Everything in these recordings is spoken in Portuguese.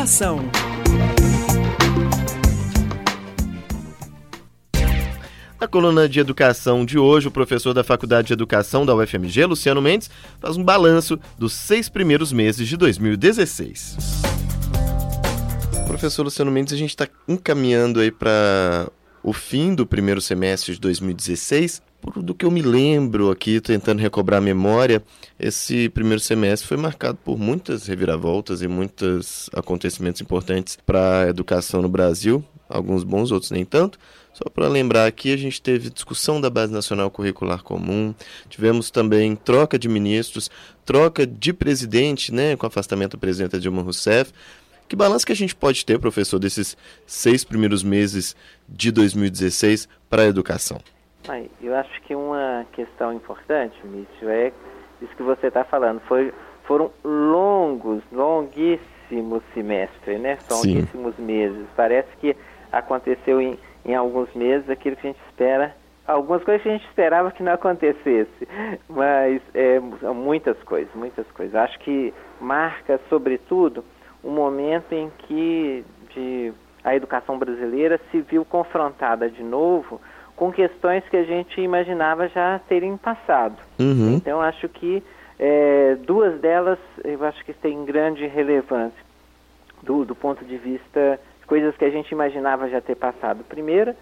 Educação. Na coluna de educação de hoje, o professor da Faculdade de Educação da UFMG, Luciano Mendes, faz um balanço dos 6 primeiros meses de 2016. Professor Luciano Mendes, a gente está encaminhando aí para o fim do primeiro semestre de 2016. Do que eu me lembro aqui, tentando recobrar a memória, esse primeiro semestre foi marcado por muitas reviravoltas e muitos acontecimentos importantes para a educação no Brasil, alguns bons, outros nem tanto. Só para lembrar aqui, a gente teve discussão da Base Nacional Curricular Comum, tivemos também troca de ministros, troca de presidente, né, com o afastamento da presidenta Dilma Rousseff. Que balanço que a gente pode ter, professor, desses 6 primeiros meses de 2016 para a educação? Eu acho que uma questão importante, Mício, é isso que você está falando. Foram longuíssimos semestres, né? Longuíssimos meses. Parece que aconteceu em alguns meses aquilo que a gente espera, algumas coisas que a gente esperava que não acontecesse, mas muitas coisas. Acho que marca, sobretudo, um momento em que a educação brasileira se viu confrontada de novo com questões que a gente imaginava já terem passado. Uhum. Então, acho que duas delas, eu acho que têm grande relevância do ponto de vista coisas que a gente imaginava já ter passado. Primeiro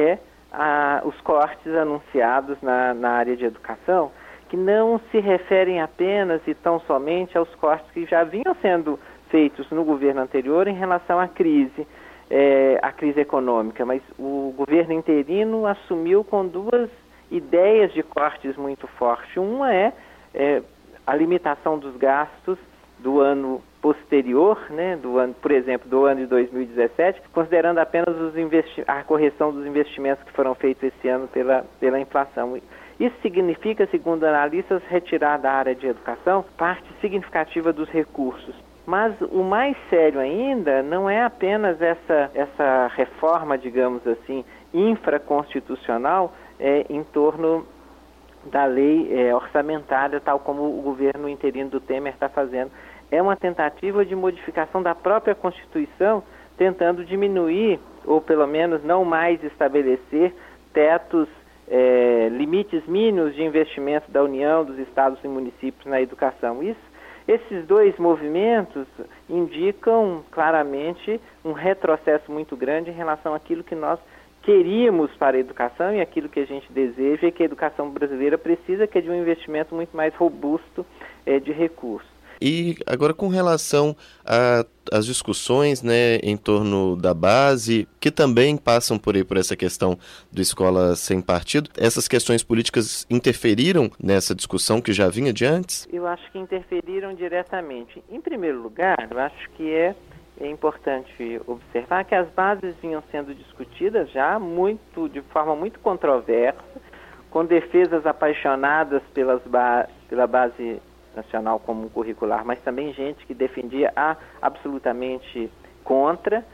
os cortes anunciados na área de educação, que não se referem apenas e tão somente aos cortes que já vinham sendo feitos no governo anterior em relação à crise econômica, mas o governo interino assumiu com duas ideias de cortes muito fortes. Uma é a limitação dos gastos do ano posterior, né, por exemplo, do ano de 2017, considerando apenas a correção dos investimentos que foram feitos esse ano pela inflação. Isso significa, segundo analistas, retirar da área de educação parte significativa dos recursos. Mas o mais sério ainda não é apenas essa reforma, digamos assim, infraconstitucional em torno da lei orçamentária, tal como o governo interino do Temer está fazendo. É uma tentativa de modificação da própria Constituição, tentando diminuir, ou pelo menos não mais estabelecer, tetos, limites mínimos de investimento da União, dos estados e municípios na educação. Esses dois movimentos indicam claramente um retrocesso muito grande em relação àquilo que nós queríamos para a educação e aquilo que a gente deseja e que a educação brasileira precisa, que é de um investimento muito mais robusto de recursos. E agora com relação às discussões, né, em torno da base, que também passam por essa questão do escola sem partido, essas questões políticas interferiram nessa discussão que já vinha de antes? Eu acho que interferiram diretamente. Em primeiro lugar, eu acho que é importante observar que as bases vinham sendo discutidas já de forma muito controversa, com defesas apaixonadas pela base nacional comum curricular, mas também gente que defendia absolutamente contra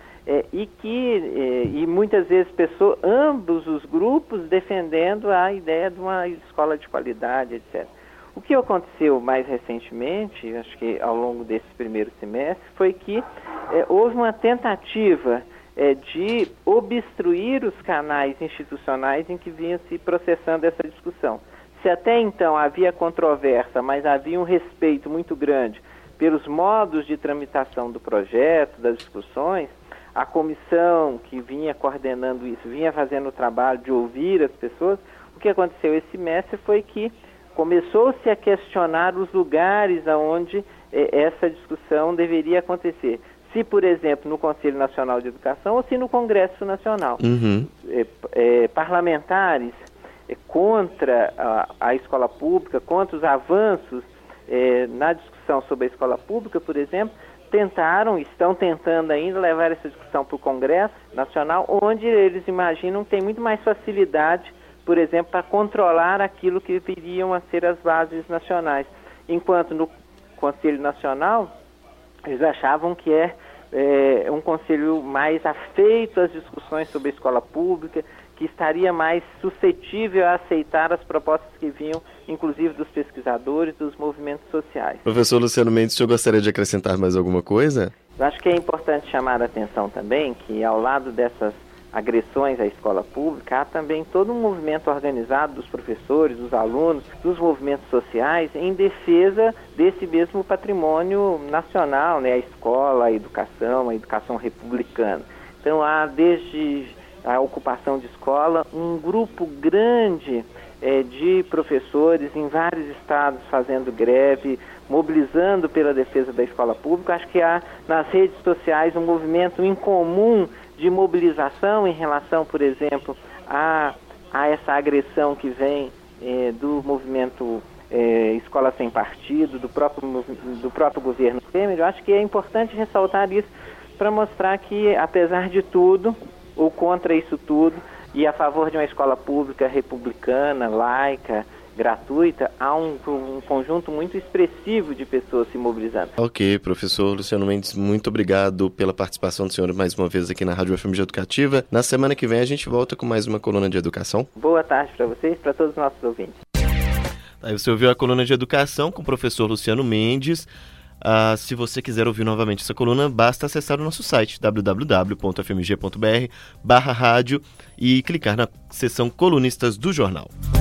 e muitas vezes ambos os grupos defendendo a ideia de uma escola de qualidade, etc. O que aconteceu mais recentemente, acho que ao longo desse primeiro semestre, foi que houve uma tentativa de obstruir os canais institucionais em que vinha se processando essa discussão. Se até então havia controvérsia, mas havia um respeito muito grande pelos modos de tramitação do projeto, das discussões, a comissão que vinha coordenando isso, vinha fazendo o trabalho de ouvir as pessoas. O que aconteceu esse semestre foi que começou-se a questionar os lugares onde essa discussão deveria acontecer. Se, por exemplo, no Conselho Nacional de Educação ou se no Congresso Nacional. Uhum. Parlamentares contra a escola pública, contra os avanços na discussão sobre a escola pública, por exemplo, estão tentando ainda levar essa discussão para o Congresso Nacional, onde eles imaginam que tem muito mais facilidade, por exemplo, para controlar aquilo que viriam a ser as bases nacionais. Enquanto no Conselho Nacional, eles achavam que um conselho mais afeito às discussões sobre a escola pública, que estaria mais suscetível a aceitar as propostas que vinham, inclusive dos pesquisadores, dos movimentos sociais. Professor Luciano Mendes, o senhor gostaria de acrescentar mais alguma coisa? Eu acho que é importante chamar a atenção também que, ao lado dessas agressões à escola pública, há também todo um movimento organizado dos professores, dos alunos, dos movimentos sociais em defesa desse mesmo patrimônio nacional, né? A escola, a educação republicana. Então há, desde a ocupação de escola, um grupo grande de professores em vários estados fazendo greve, mobilizando pela defesa da escola pública. Acho que há nas redes sociais um movimento em comum de mobilização em relação, por exemplo, a essa agressão que vem do movimento Escola Sem Partido, do próprio governo Temer. Eu acho que é importante ressaltar isso para mostrar que, apesar de tudo, ou contra isso tudo, e a favor de uma escola pública republicana, laica, gratuita, há um conjunto muito expressivo de pessoas se mobilizando. Ok, professor Luciano Mendes, muito obrigado pela participação do senhor mais uma vez aqui na Rádio UFMG Educativa. Na semana que vem a gente volta com mais uma coluna de educação. Boa tarde para vocês, para todos os nossos ouvintes. Aí você ouviu a coluna de educação com o professor Luciano Mendes. Se você quiser ouvir novamente essa coluna, basta acessar o nosso site www.fmg.br/rádio e clicar na seção Colunistas do Jornal.